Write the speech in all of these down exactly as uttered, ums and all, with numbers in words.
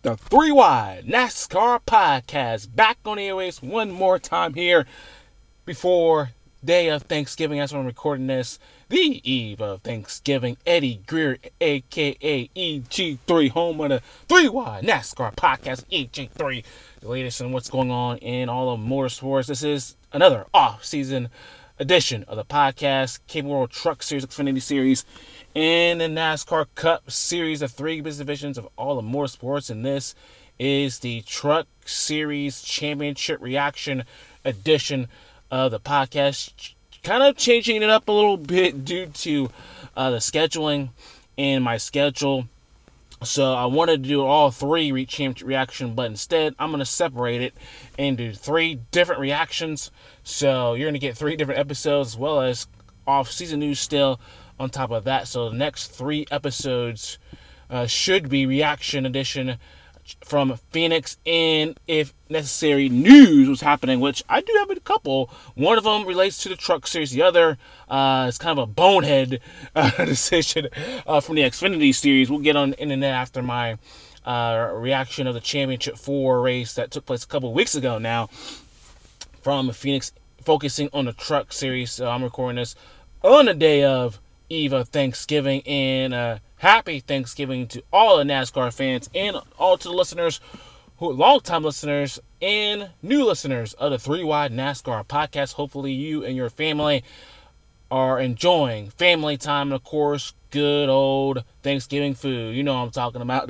The Three Wide NASCAR Podcast back on the airways one more time here before day of Thanksgiving. As I'm recording this, the eve of Thanksgiving. Eddie Greer, aka E G three, home of the Three Wide NASCAR Podcast. E G three, the latest on what's going on in all of motorsports. This is another off-season edition of the podcast, Cape World Truck Series, Xfinity Series, and the NASCAR Cup Series, the three business divisions of all of motorsports. And this is the Truck Series Championship Reaction edition of the podcast. Kind of changing it up a little bit due to uh, the scheduling and my schedule. So I wanted to do all three re- championship reaction, but instead I'm going to separate it into three different reactions. So you're going to get three different episodes as well as off-season news still on top of that. So the next three episodes uh, should be reaction edition from Phoenix, and if necessary, news was happening, which I do have a couple. One of them relates to the Truck Series. The other uh, is kind of a bonehead uh, decision uh, from the Xfinity Series. We'll get on internet after my uh, reaction of the Championship four race that took place a couple weeks ago now from Phoenix, focusing on the Truck Series. So I'm recording this on the day of eve of Thanksgiving, and uh, happy Thanksgiving to all the NASCAR fans and all to the listeners, who long-time listeners and new listeners of the Three Wide NASCAR Podcast. Hopefully you and your family are enjoying family time and, of course, good old Thanksgiving food. You know what I'm talking about.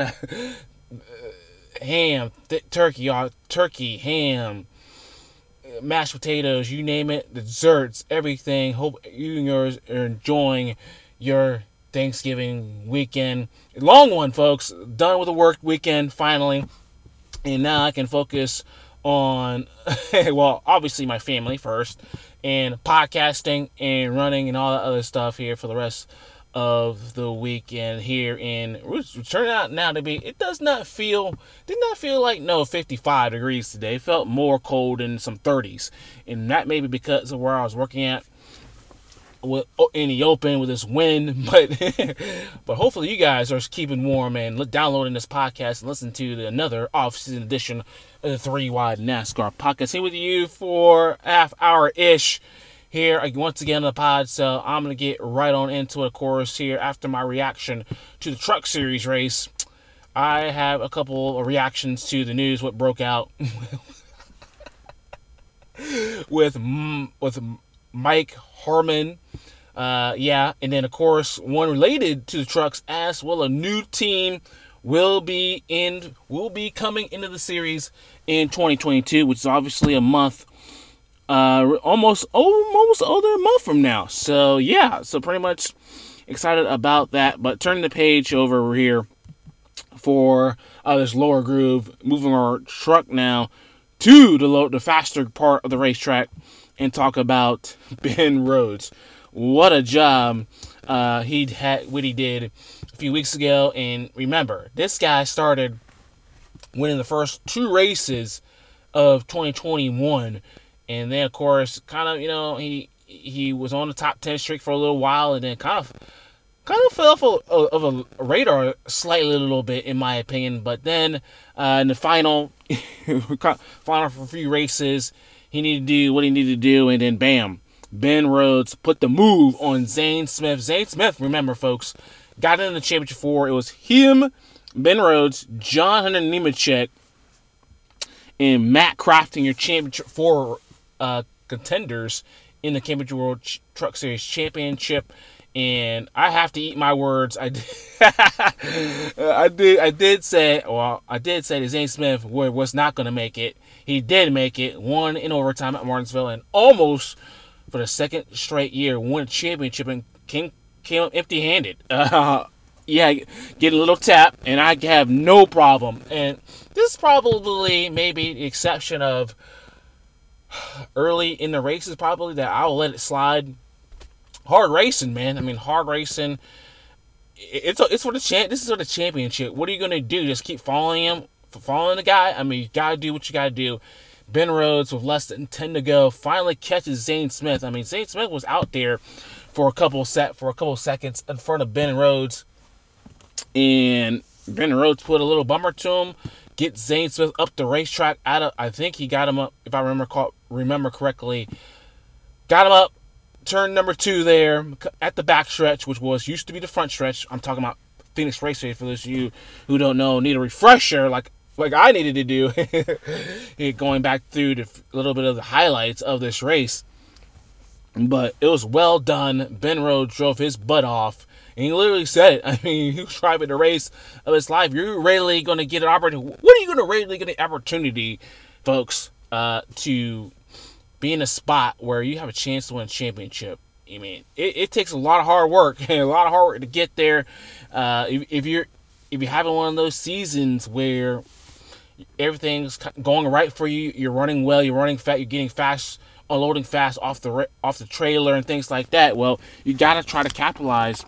ham, th- turkey, uh, turkey, ham, mashed potatoes, you name it, the desserts, everything. Hope you and yours are enjoying your Thanksgiving weekend. Long one, folks. Done with the work weekend, finally. And now I can focus on, well, obviously my family first, and podcasting and running and all that other stuff here for the rest of the weekend here in, which turned out now to be, it does not feel, did not feel like, no, fifty-five degrees today. It felt more cold in some thirties. And that may be because of where I was working at with, in the open with this wind, but but hopefully you guys are keeping warm and downloading this podcast and listening to the, another off-season edition of the Three Wide NASCAR Podcast. Here with you for half hour-ish here once again on the pod, so I'm going to get right on into it, of course, here after my reaction to the Truck Series race. I have a couple of reactions to the news, what broke out with, with Mike Harmon. Uh, yeah, and then, of course, one related to the trucks as well. A new team will be in, will be coming into the series in twenty twenty-two, which is obviously a month, uh, almost, almost over a month from now. So, yeah, so pretty much excited about that. But turning the page over here for uh, this lower groove, moving our truck now to the low, the faster part of the racetrack, and talk about Ben Rhodes. What a job uh, he had, what he did a few weeks ago. And remember, this guy started winning the first two races of twenty twenty-one, and then, of course, kind of, you know, he he was on the top ten streak for a little while, and then kind of kind of fell off of, of a radar slightly, a little bit, in my opinion. But then uh, in the final, final for a few races, he needed to do what he needed to do, and then bam, Ben Rhodes put the move on Zane Smith. Zane Smith, remember, folks, got in the championship four. It was him, Ben Rhodes, John Hunter Nemechek, and Matt Crafton, your championship four uh, contenders in the Championship World Ch- Truck Series Championship. And I have to eat my words. I did, I did, I did say, well, I did say that Zane Smith was not going to make it. He did make it, won in overtime at Martinsville, and almost, for the second straight year, won a championship and came, came up empty-handed. Uh, yeah, get a little tap, and I have no problem. And this is probably maybe the exception of early in the races, probably, that I'll let it slide. Hard racing, man. I mean, hard racing. It's it's for the champ. This is for the championship. What are you gonna do? Just keep following him, following the guy? I mean, you gotta do what you gotta do. Ben Rhodes, with less than ten to go, finally catches Zane Smith. I mean, Zane Smith was out there for a couple set for a couple seconds in front of Ben Rhodes, and Ben Rhodes put a little bummer to him. get Zane Smith up the racetrack. Out of, I think he got him up, if I remember remember correctly. Got him up, turn number two there at the back stretch, which was used to be the front stretch. I'm talking about Phoenix Raceway for those of you who don't know, need a refresher like like I needed to do. Going back through the, a little bit of the highlights of this race. But it was well done. Ben Rhodes drove his butt off. And he literally said it. I mean, he was driving the race of his life. You're really going to get an opportunity. What are you going to really get an opportunity, folks, uh, to be in a spot where you have a chance to win a championship? I mean, it, it takes a lot of hard work and a lot of hard work to get there. Uh, if, if you're if you're having one of those seasons where everything's going right for you, you're running well, you're running fast, you're getting fast, unloading fast off the off the trailer and things like that. Well, you got to try to capitalize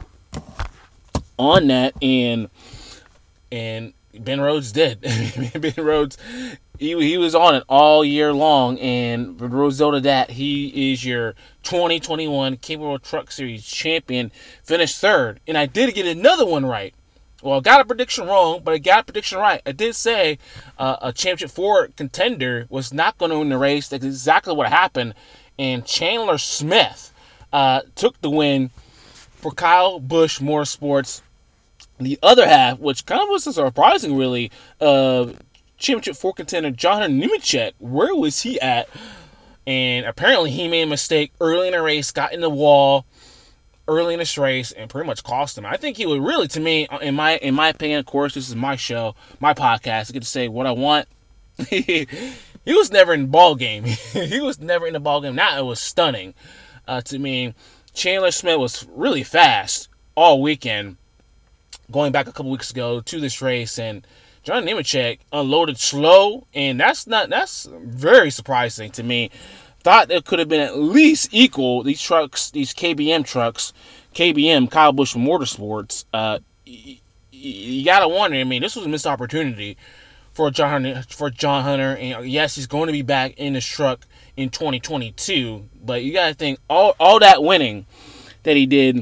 on that, and and Ben Rhodes did. Ben Rhodes, he he was on it all year long, and the result of that, he is your twenty twenty-one Camping World Truck Series champion. Finished third, and I did get another one right. Well, I got a prediction wrong, but I got a prediction right. I did say uh, a Championship four contender was not going to win the race. That's exactly what happened. And Chandler Smith uh, took the win for Kyle Busch Motorsports. The other half, which kind of was surprising, really, uh, Championship four contender Jonathan Nemechek, where was he at? And apparently he made a mistake early in the race, got in the wall early in this race, and pretty much cost him. I think he would really, to me, in my in my opinion, of course, this is my show, my podcast, I get to say what I want. He was never in the ball game. He was never in the ball game. Now it was stunning uh, to me. Chandler Smith was really fast all weekend, going back a couple weeks ago to this race, and John Nemechek unloaded slow, and that's not that's very surprising to me. Thought it could have been at least equal. These trucks, these K B M trucks, K B M, Kyle Busch Motorsports, uh, y- you gotta wonder. I mean, this was a missed opportunity for John Hunter, for John Hunter, and yes, he's going to be back in this truck in twenty twenty-two. But you gotta think all all that winning that he did,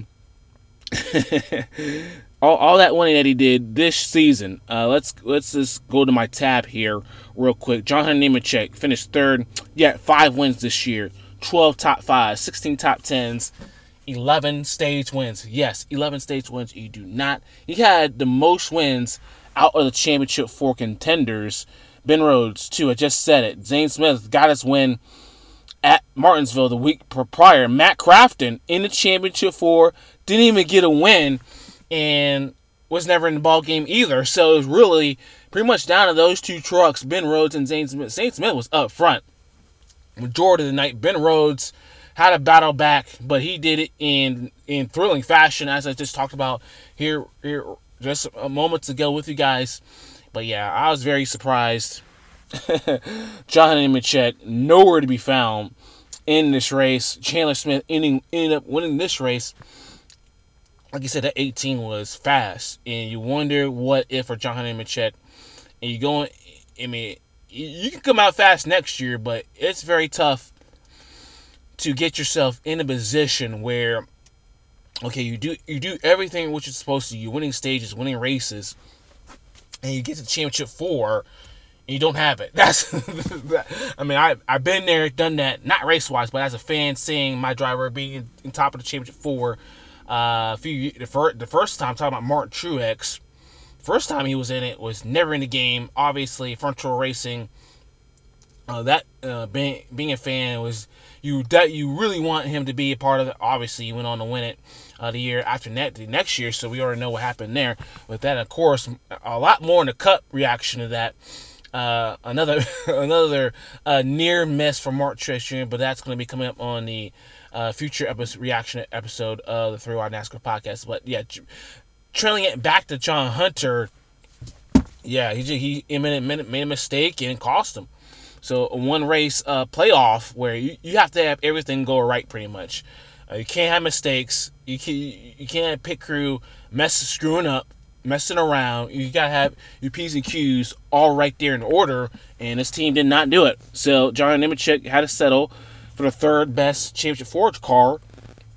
all all that winning that he did this season. Uh, let's let's just go to my tab here real quick. John Hunter Nemechek finished third. Yeah, five wins this year, twelve top fives, sixteen top tens, eleven stage wins. Yes, eleven stage wins. You do not. He had the most wins out of the Championship four contenders. Ben Rhodes, too. I just said it. Zane Smith got his win at Martinsville the week prior. Matt Crafton in the Championship four didn't even get a win and was never in the ball game either. So it was really pretty much down to those two trucks, Ben Rhodes and Zane Smith. Zane Smith was up front majority of the night. Ben Rhodes had a battle back, but he did it in in thrilling fashion, as I just talked about here, here just a moments ago with you guys. But yeah, I was very surprised. John Nemechek nowhere to be found in this race. Chandler Smith ending, ended up winning this race. Like you said, that eighteen was fast, and you wonder what if for John Nemechek. And you going, I mean, you can come out fast next year, but it's very tough to get yourself in a position where, okay, you do you do everything what you're supposed to. You're winning stages, winning races, and you get to Championship four, and you don't have it. That's, I mean, I I've been there, done that, not race wise, but as a fan, seeing my driver be in, in top of the Championship four. Uh, a few the first the first time, talking about Martin Truex. First time he was in it was never in the game. Obviously, front row racing. Uh, that uh, being being a fan was you that you really want him to be a part of it. Obviously, he went on to win it uh, the year after that, the next year. So we already know what happened there with that. Of course, a lot more in the Cup reaction to that. Uh, another another uh, near miss for Mark Truex Junior But that's going to be coming up on the uh, future episode, reaction episode of the Three Wide NASCAR podcast. But yeah. Trailing it back to John Hunter, yeah, he he made, made a mistake and it cost him. So a one race uh, playoff where you, you have to have everything go right pretty much. Uh, you can't have mistakes. You can you can't have pit crew mess screwing up, messing around. You gotta have your P's and Q's all right there in order, and this team did not do it. So John Nemechek had to settle for the third best Championship four car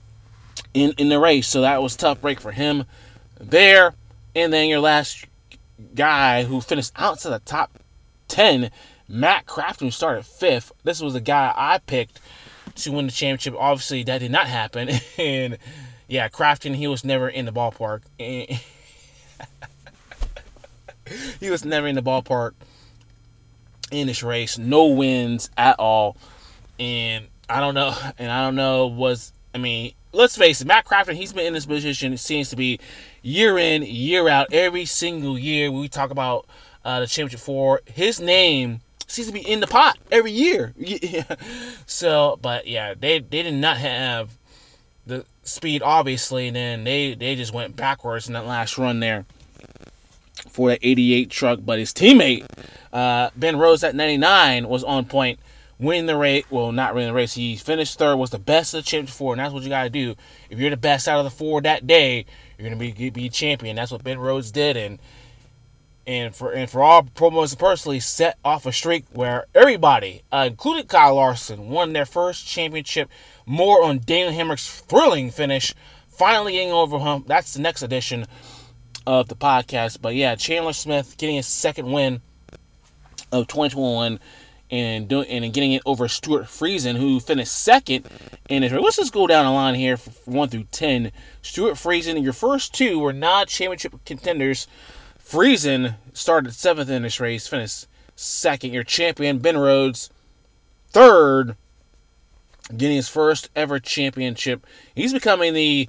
in in the race. So that was a tough break for him there. And then your last guy who finished outside the top ten, Matt Crafton, who started fifth. This was the guy I picked to win the championship. Obviously, that did not happen. And yeah, Crafton, he was never in the ballpark. He was never in the ballpark in this race. No wins at all. And I don't know. And I don't know was, I mean, let's face it, Matt Crafton, he's been in this position, it seems to be year in, year out, every single year we talk about uh, the championship four. His name seems to be in the pot every year. So, but yeah, they, they did not have the speed, obviously, and then they, they just went backwards in that last run there for that eighty-eight truck. But his teammate, uh, Ben Rhodes at ninety-nine, was on point, winning the race. Well, not winning the race. He finished third, was the best of the championship four, and that's what you got to do. If you're the best out of the four that day, you're going to be be champion. That's what Ben Rhodes did, and and for and for all promos personally, set off a streak where everybody, uh, including Kyle Larson, won their first championship. More on Daniel Hemrick's thrilling finish, finally getting over him. That's the next edition of the podcast. But yeah, Chandler Smith getting his second win of twenty twenty-one, and doing and getting it over Stuart Friesen, who finished second in his race. Let's just go down the line here from one through ten. Stuart Friesen, your first two were not championship contenders. Friesen started seventh in this race, finished second. Your champion, Ben Rhodes, third, getting his first ever championship. He's becoming the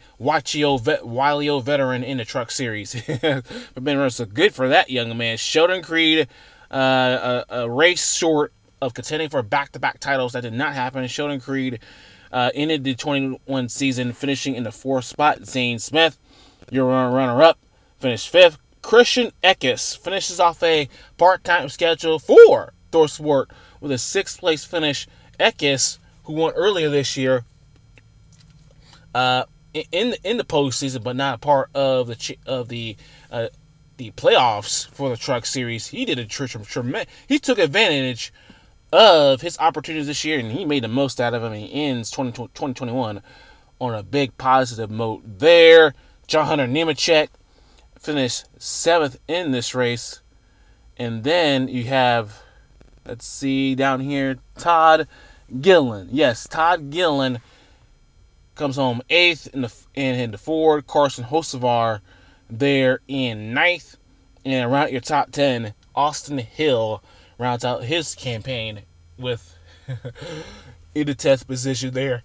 Wily veteran in the truck series. But Ben Rhodes, so good for that young man. Sheldon Creed, uh, a, a race short of contending for back-to-back titles. That did not happen. Sheldon Creed uh, ended the twenty-one season finishing in the fourth spot. Zane Smith, your runner-up, finished fifth. Christian Eckes finishes off a part-time schedule for ThorSport with a sixth-place finish. Eckes, who won earlier this year uh, in in the postseason, but not a part of the of the uh, the playoffs for the Truck Series, he did a tremendous. He took advantage of his opportunities this year, and he made the most out of them. He ends twenty twenty-one on a big positive note there. John Hunter Nemechek finished seventh in this race. And then you have, let's see, down here, Todd Gilliland. Yes, Todd Gilliland comes home eighth in the in, in the Ford. Carson Hocevar there in ninth. And around your top ten, Austin Hill rounds out his campaign with in the tenth position there.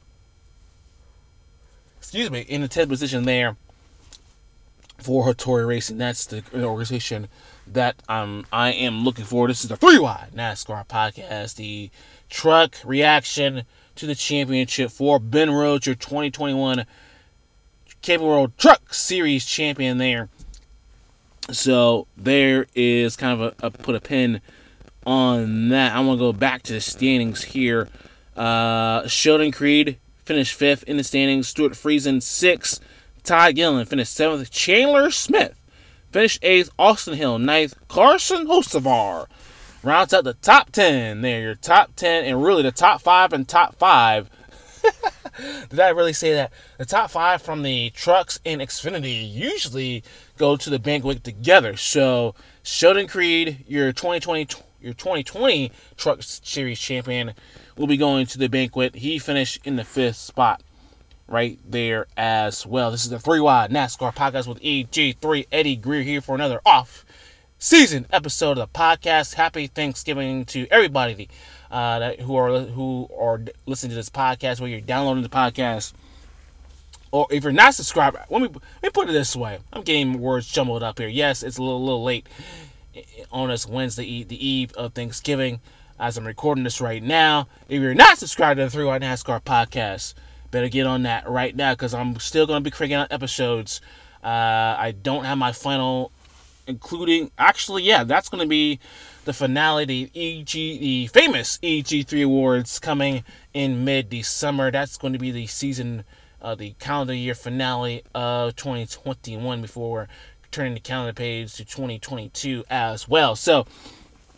Excuse me, in the tenth position there for Hattori Racing. That's the organization that um, I am looking for. This is the three wide NASCAR podcast, the truck reaction to the championship for Ben Rhodes, your twenty twenty-one Camping World Truck Series champion there. So there is kind of a, a put a pin on that. I'm going to go back to the standings here. Uh, Sheldon Creed finished fifth in the standings. Stuart Friesen sixth. Todd Gilliland finished seventh. Chandler Smith finished eighth. Austin Hill ninth. Carson Hocevar rounds out the top ten. There, your top ten, and really the top five and top five. Did I really say that? The top five from the trucks and Xfinity usually go to the banquet together. So Sheldon Creed, your twenty twenty your twenty twenty Truck Series champion, will be going to the banquet. He finished in the fifth spot right there as well. This is the three wide NASCAR podcast with E G three. Eddie Greer here for another off-season episode of the podcast. Happy Thanksgiving to everybody uh, that, who are who are listening to this podcast, where you're downloading the podcast, or if you're not subscribed. Let me, let me put it this way. I'm getting words jumbled up here. Yes, it's a little, little late on this Wednesday, the eve of Thanksgiving, as I'm recording this right now. If you're not subscribed to the three wide NASCAR podcast, better get on that right now, because I'm still going to be cranking out episodes. Uh, I don't have my final, including, actually, yeah, that's going to be the finale, the E G, the famous E G three Awards, coming in mid-December. That's going to be the season, uh, the calendar year finale of twenty twenty-one, before we're turning the calendar page to twenty twenty-two as well. So,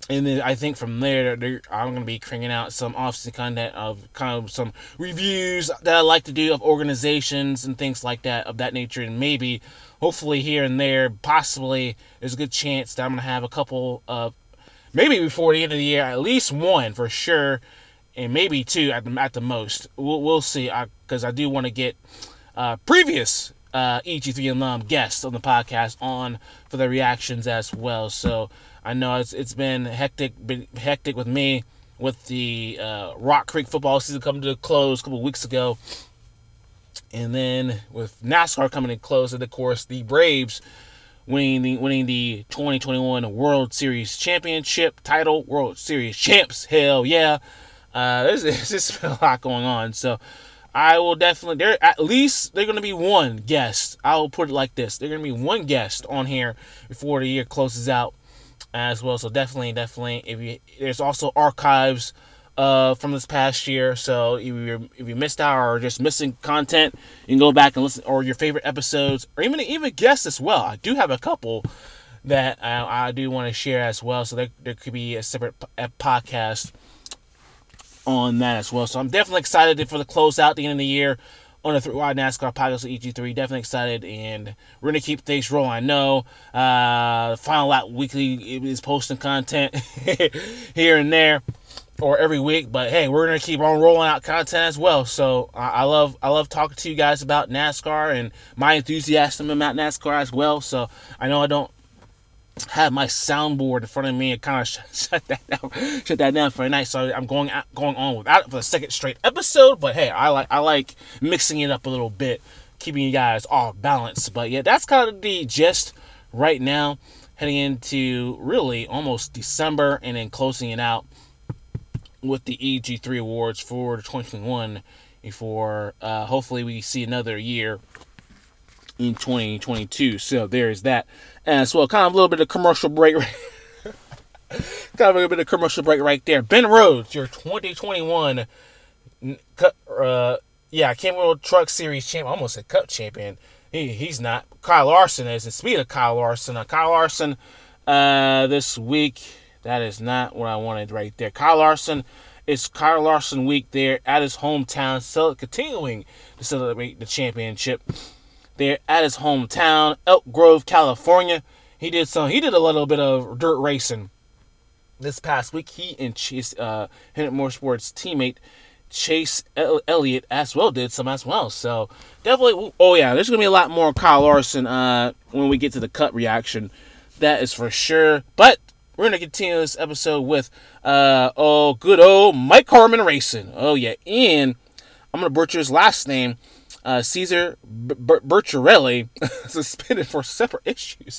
And then I think from there, I'm going to be cranking out some off-season content of kind of some reviews that I like to do of organizations and things like that, of that nature. And maybe, hopefully here and there, possibly, there's a good chance that I'm going to have a couple of, maybe before the end of the year, at least one for sure, and maybe two at the, at the most. We'll, we'll see, because I, I do want to get uh, previous uh, E G three alum guests on the podcast on for their reactions as well. So I know it's it's been hectic, been hectic with me with the uh, Rock Creek football season coming to a close a couple weeks ago, and then with NASCAR coming to close, and of course the Braves winning the winning the twenty twenty-one World Series championship title, World Series champs. Hell yeah! Uh, there's, there's just been a lot going on, so I will definitely, there at least they're going to be one guest. I will put it like this. They're going to be one guest on here before the year closes out as well. So definitely, definitely, if you, there's also archives uh, from this past year. So if you if you missed out or just missing content, you can go back and listen, or your favorite episodes, or even even guests as well. I do have a couple that I, I do want to share as well. So there, there could be a separate p- podcast on that as well. So I'm definitely excited for the closeout at the end of the year on the Three Wide NASCAR podcast with E G three. Definitely excited, and we're going to keep things rolling. I know uh, Final Lap Weekly is posting content here and there, or every week, but hey, we're going to keep on rolling out content as well. So I, I love I love talking to you guys about NASCAR and my enthusiasm about NASCAR as well. So I know I don't have my soundboard in front of me and kind of shut, shut that down, shut that down for the night. So I'm going out, going on without it for the second straight episode. But hey, I like I like mixing it up a little bit, keeping you guys off balance. But yeah, that's kind of the gist right now, heading into really almost December and then closing it out with the E G three awards for twenty twenty-one. Before uh, hopefully we see another year in twenty twenty-two. So there's that as well. Kind of a little bit of commercial break. kind of a little bit of commercial break right there. Ben Rhodes, your twenty twenty-one uh, yeah, Camping World Truck Series champ. I almost said Cup champion. He, he's not. Kyle Larson is. And speaking of Kyle Larson, uh, Kyle Larson uh, this week, that is not what I wanted right there. Kyle Larson, it's Kyle Larson week there at his hometown, so continuing to celebrate the championship there at his hometown, Elk Grove, California. He did some. He did a little bit of dirt racing this past week. He and Chase, uh, Hendrick Motorsports teammate Chase Elliott as well did some as well. So definitely. Oh yeah, there's gonna be a lot more Kyle Larson uh, when we get to the cut reaction. That is for sure. But we're gonna continue this episode with uh, oh good old Mike Harmon Racing. Oh yeah, and I'm gonna butcher his last name. Uh, Caesar B- B- Bertarelli suspended for separate issues.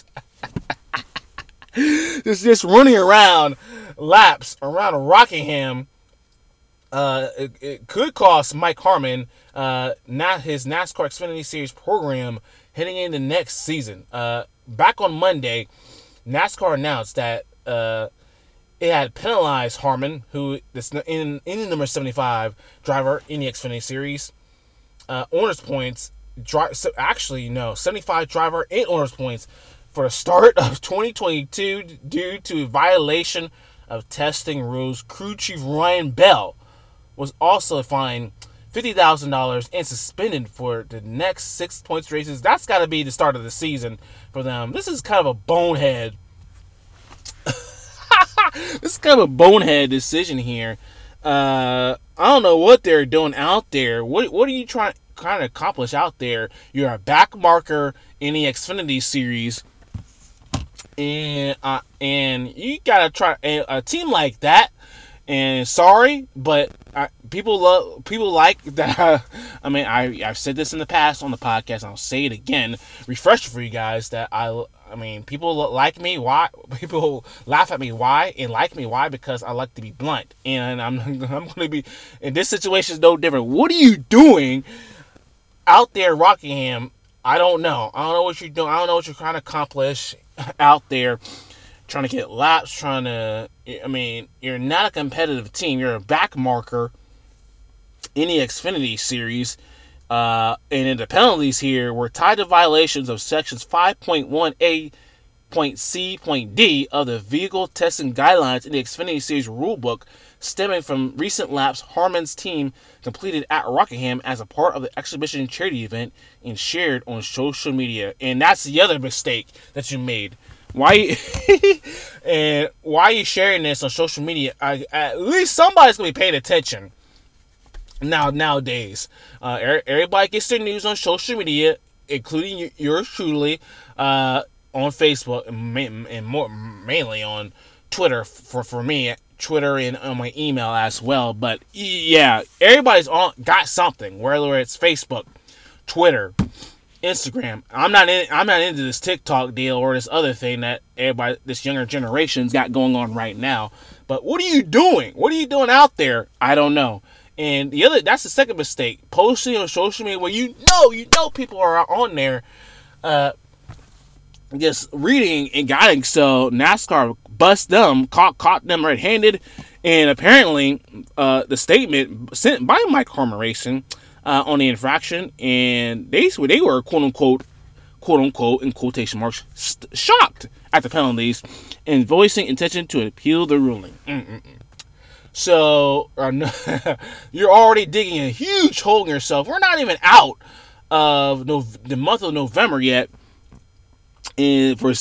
just just running around laps around Rockingham. Uh, it, it could cost Mike Harmon uh, not his NASCAR Xfinity Series program heading into next season. Uh, back on Monday, NASCAR announced that uh, it had penalized Harmon, who is in in the number seventy-five driver in the Xfinity Series. Uh, owners points, dri- so actually no, seventy-five driver and owners points for the start of twenty twenty-two due to a violation of testing rules. Crew chief Ryan Bell was also fined fifty thousand dollars and suspended for the next six points races. That's got to be the start of the season for them. This is kind of a bonehead. this is kind of a bonehead decision here. Uh, I don't know what they're doing out there. What what are you trying to kind of accomplish out there? You're a back marker in the Xfinity Series, and uh, and you gotta try a, a team like that. And sorry, but I, people love people like that. I mean, I I've said this in the past on the podcast. And I'll say it again, refresh for you guys that I. I mean, people like me. Why? People laugh at me. Why? And like me. Why? Because I like to be blunt. And I'm I'm going to be. And this situation is no different. What are you doing out there, Rockingham? I don't know. I don't know what you're doing. I don't know what you're trying to accomplish out there. Trying to get laps, trying to, I mean, you're not a competitive team. You're a back marker in the Xfinity Series. Uh, and in the penalties here were tied to violations of sections five point one A point C point D of the vehicle testing guidelines in the Xfinity Series rulebook, stemming from recent laps Harman's team completed at Rockingham as a part of the exhibition charity event and shared on social media. And that's the other mistake that you made. Why? And why are you sharing this on social media? I, at least somebody's gonna be paying attention. Now nowadays, uh, everybody gets their news on social media, including yours truly, uh, on Facebook and, and more mainly on Twitter for for me, Twitter and on my email as well. But yeah, everybody's on got something, whether it's Facebook, Twitter, Instagram. I'm not in, I'm not into this TikTok deal or this other thing that everybody, this younger generation's got going on right now. But what are you doing? What are you doing out there? I don't know. And the other, that's the second mistake. Posting on social media where you know, you know people are on there uh, just reading and guiding. So NASCAR bust them, caught, caught them red-handed. And apparently uh, the statement sent by Mike Harmon Racing uh, on the infraction, and they, they were quote-unquote, quote-unquote, in quotation marks, st- shocked at the penalties and voicing intention to appeal the ruling. Mm-mm-mm. So, uh, you're already digging a huge hole in yourself. We're not even out of no, the month of November yet. And for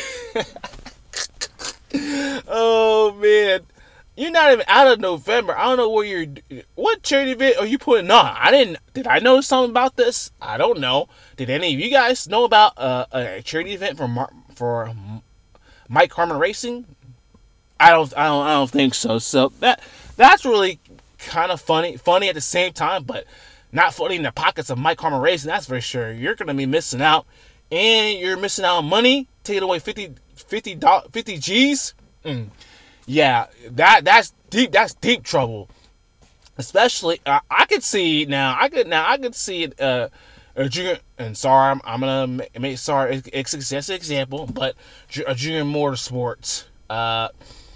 oh man, you're not even out of November. I don't know where you're. What charity event are you putting on? I didn't. Did I know something about this? I don't know. Did any of you guys know about uh, a charity event for Mar- for Mike Harmon Racing? I don't, I don't, I don't think so. So that that's really kind of funny, funny at the same time, but not funny in the pockets of Mike Harmon Racing. That's for sure. You're gonna be missing out, and you're missing out on money. Taking away fifty, fifty, fifty G's. Mm. Yeah, that that's deep. That's deep trouble. Especially, uh, I could see now. I could now. I could see it. Uh, a junior, and sorry, I'm, I'm gonna make sorry. It's, it's just an example, but a Junior Motorsports. Uh.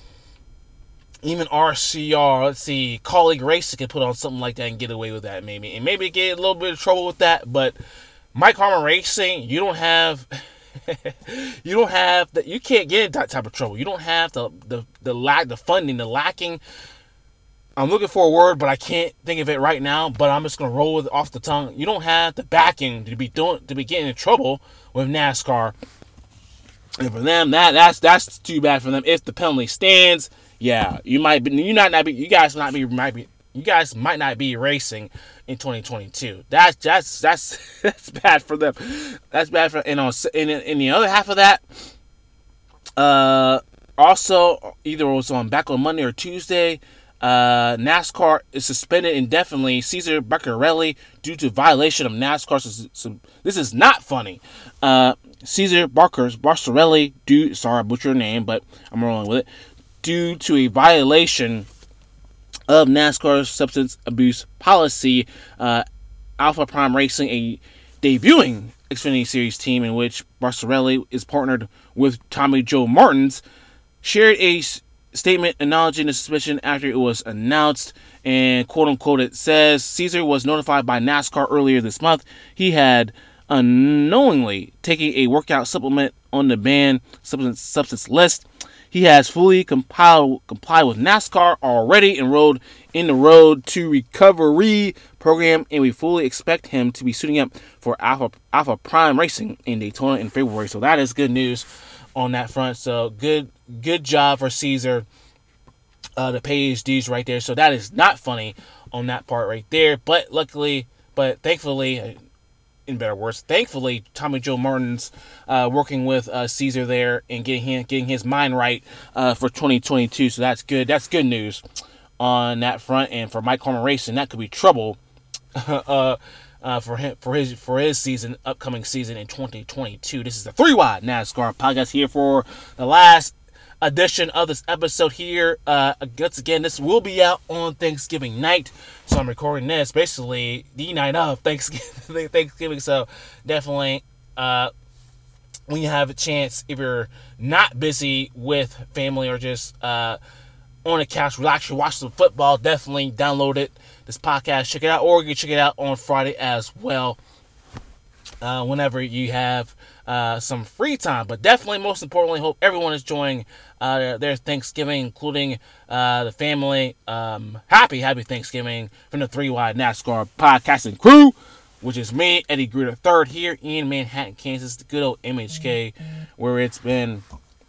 Even R C R, let's see, Colleague Racing can put on something like that and get away with that maybe. And maybe get a little bit of trouble with that. But Mike Harmon Racing, you don't have, you don't have, the, you can't get in that type of trouble. You don't have the, the, the lack, the funding, the lacking. I'm looking for a word, but I can't think of it right now. But I'm just going to roll with it off the tongue. You don't have the backing to be doing, to be getting in trouble with NASCAR. And for them, that that's that's too bad for them. If the penalty stands, yeah, you might be, you not not be, you guys not be, might be, you guys might not be racing in twenty twenty-two. That's that's that's that's bad for them. That's bad for, and on in in the other half of that, uh, also either it was on back on Monday or Tuesday. Uh, NASCAR is suspended indefinitely Cesar Beccarelli due to violation of NASCAR. This is not funny. Uh, Cesar Barkers Barcarelli, due sorry I butchered your name, but I'm rolling with it. Due to a violation of NASCAR's substance abuse policy, uh, Alpha Prime Racing, a debuting Xfinity Series team in which Barcarelli is partnered with Tommy Joe Martins, shared a statement acknowledging the suspicion after it was announced, and quote-unquote it says, Cesar was notified by NASCAR earlier this month he had unknowingly taken a workout supplement on the banned substance, substance list. He has fully compiled, complied with NASCAR, already enrolled in the Road to Recovery program, and we fully expect him to be suiting up for Alpha, Alpha Prime Racing in Daytona in February. So that is good news on that front. So good good job for Cesar uh, to pay his dues right there. So that is not funny on that part right there. But luckily, but thankfully, in better words, thankfully, Tommy Joe Martins uh, working with uh, Cesar there and getting him, getting his mind right uh, for twenty twenty-two. So that's good. That's good news on that front. And for Mike Harmon Racing, that could be trouble uh, uh, for him for his for his season, upcoming season in twenty twenty-two. This is the Three Wide NASCAR podcast here for the last edition of this episode here. Uh, once again, this will be out on Thanksgiving night, so I'm recording this basically the night of Thanksgiving. Thanksgiving, so definitely, uh, when you have a chance, if you're not busy with family or just uh, on the couch, relax, you watch some football, definitely download it. This podcast, check it out, or you can check it out on Friday as well. uh, whenever you have uh, some free time. But definitely, most importantly, hope everyone is enjoying uh, their Thanksgiving, including uh, the family. Um, happy, happy Thanksgiving from the Three Wide NASCAR podcasting crew, which is me, Eddie Greer the third, here in Manhattan, Kansas, the good old M H K, where it's been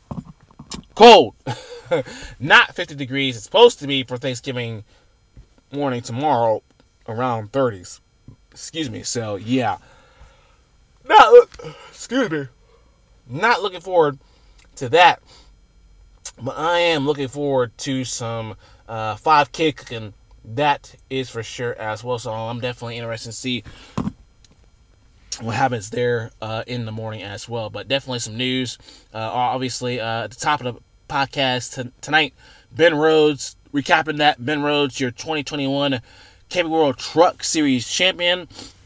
cold. Not fifty degrees. It's supposed to be for Thanksgiving morning tomorrow around thirties. Excuse me. So, yeah. Not look, excuse me. Not looking forward to that. But I am looking forward to some uh, five K cooking. That is for sure as well. So I'm definitely interested to see what happens there uh, in the morning as well. But definitely some news. Uh, obviously, uh, at the top of the podcast t- tonight, Ben Rhodes, recapping that. Ben Rhodes, your twenty twenty-one Camping World Truck Series champion,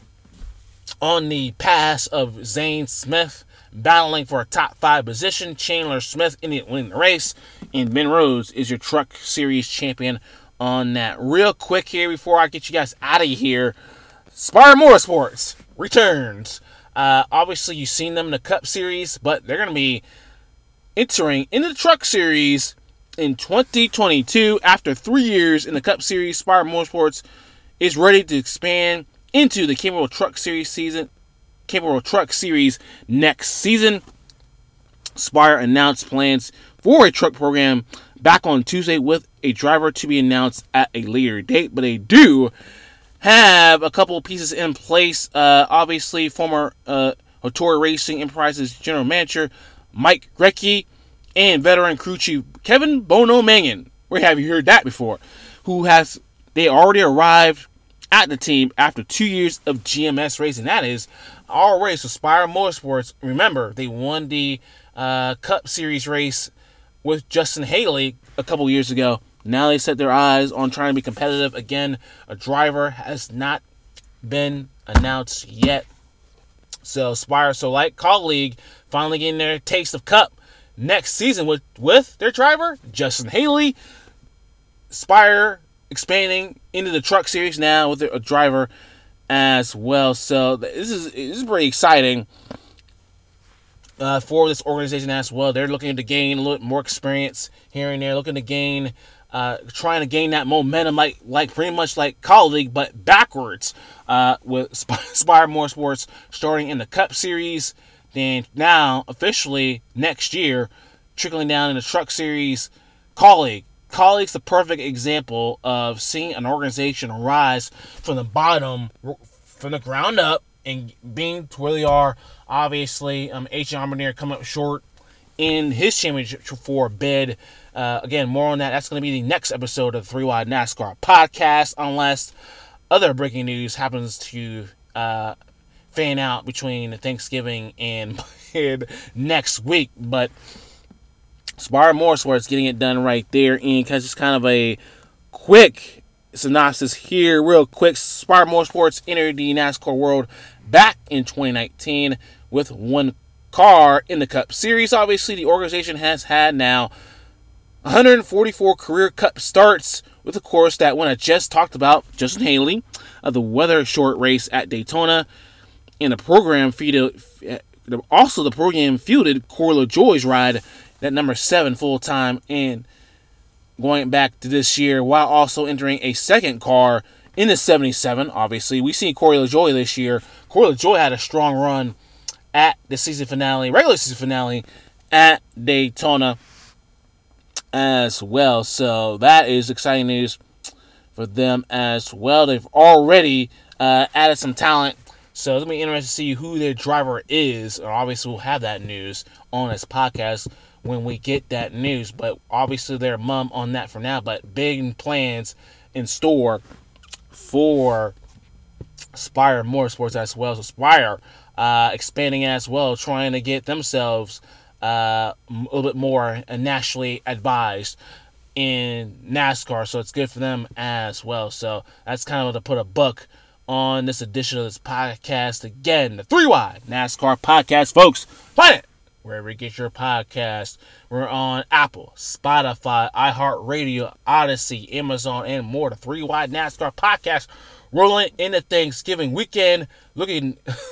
on the pass of Zane Smith, battling for a top five position. Chandler Smith ended up winning the race, and Ben Rhodes is your Truck Series champion on that. Real quick here before I get you guys out of here, Spire Motorsports returns. Uh, obviously, you've seen them in the Cup Series, but they're going to be entering into the Truck Series in twenty twenty-two. After three years in the Cup Series, Spire Motorsports is ready to expand into the Camping World Truck Series season, Camping World Truck Series next season. Spire announced plans for a truck program back on Tuesday, with a driver to be announced at a later date, but they do have a couple of pieces in place. Uh, obviously, former uh, Hattori Racing Enterprises general manager Mike Grecki and veteran crew chief Kevin Bono Mangan. Where have you heard that before? Who has they already arrived at the team after two years of G M S racing. That is already. So Spire Motorsports, remember, they won the uh, Cup Series race with Justin Haley a couple years ago. Now they set their eyes on trying to be competitive again. A driver has not been announced yet. So Spire, so like Colleague, finally getting their taste of Cup next season with, with their driver, Justin Haley. Spire expanding into the Truck Series now with a driver as well. So this is this is pretty exciting uh, for this organization as well. They're looking to gain a little more experience here and there, looking to gain, uh, trying to gain that momentum, like like pretty much like Colleague, but backwards. Uh, with Spire Motorsports starting in the Cup Series, then now officially next year trickling down in the Truck Series. Colleague. Colleague's the perfect example of seeing an organization rise from the bottom, from the ground up, and being to where they are. Obviously, um, H. Armanier coming up short in his championship for bid. Uh, again, more on that. That's going to be the next episode of the Three Wide NASCAR podcast, unless other breaking news happens to uh, fan out between Thanksgiving and, and next week. But Spire Motorsports getting it done right there. And because it's kind of a quick synopsis here, real quick. Spire Motorsports entered the NASCAR world back in twenty nineteen with one car in the Cup Series. Obviously, the organization has had now one hundred forty-four career Cup starts, with, of course, that one I just talked about, Justin Haley, of the Weather Short race at Daytona. And the program feeded, also the program fielded Corey LaJoie's ride, that number seven full-time, and going back to this year, while also entering a second car in the seventy-seven. Obviously, we seen Corey LaJoie this year. Corey LaJoie had a strong run at the season finale, regular season finale at Daytona as well. So that is exciting news for them as well. They've already uh, added some talent. So it's going to be interesting to see who their driver is. Or obviously, we'll have that news on this podcast when we get that news. But obviously, they're mum on that for now. But big plans in store for Spire Motorsports as well. So Spire uh, expanding as well, trying to get themselves uh, a little bit more nationally advised in NASCAR. So it's good for them as well. So that's kind of to put a book on this edition of this podcast. Again, the Three Wide NASCAR podcast, folks. Find it wherever you get your podcast. We're on Apple, Spotify, iHeartRadio, Odyssey, Amazon, and more. The Three Wide NASCAR podcast rolling into Thanksgiving weekend. Looking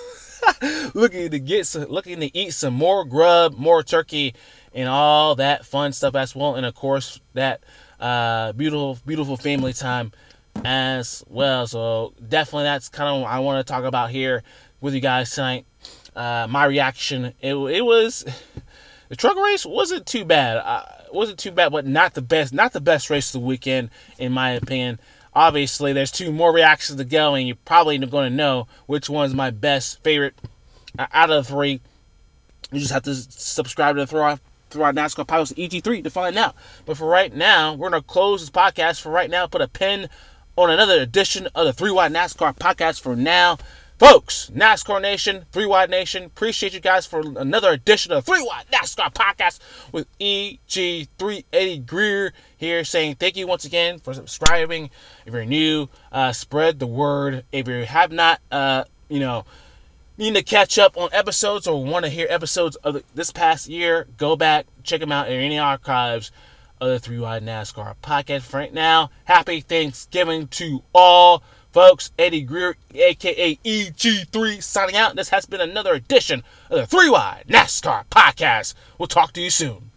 looking to get some, looking to eat some more grub, more turkey, and all that fun stuff as well. And of course, that uh, beautiful, beautiful family time as well. So definitely, that's kind of what I want to talk about here with you guys tonight. Uh, my reaction, it, it was the truck race wasn't too bad. Uh, wasn't too bad, but not the best. Not the best race of the weekend, in my opinion. Obviously, there's two more reactions to go, and you're probably going to know which one's my best favorite out of the three. You just have to subscribe to the Throw Throw Out NASCAR Podcast E G three to find out. But for right now, we're going to close this podcast for right now. Put a pin on another edition of the Three Wide NASCAR Podcast for now. Folks, NASCAR Nation, Three Wide Nation, appreciate you guys for another edition of the Three Wide NASCAR Podcast with E G three eighty Greer here saying thank you once again for subscribing. If you're new, uh, spread the word. If you have not, uh, you know, need to catch up on episodes or want to hear episodes of the, this past year, go back, check them out in any archives of the Three Wide NASCAR Podcast. For right now, happy Thanksgiving to all. Folks, Eddie Greer, a k a. E G three, signing out. This has been another edition of the Three Wide NASCAR Podcast. We'll talk to you soon.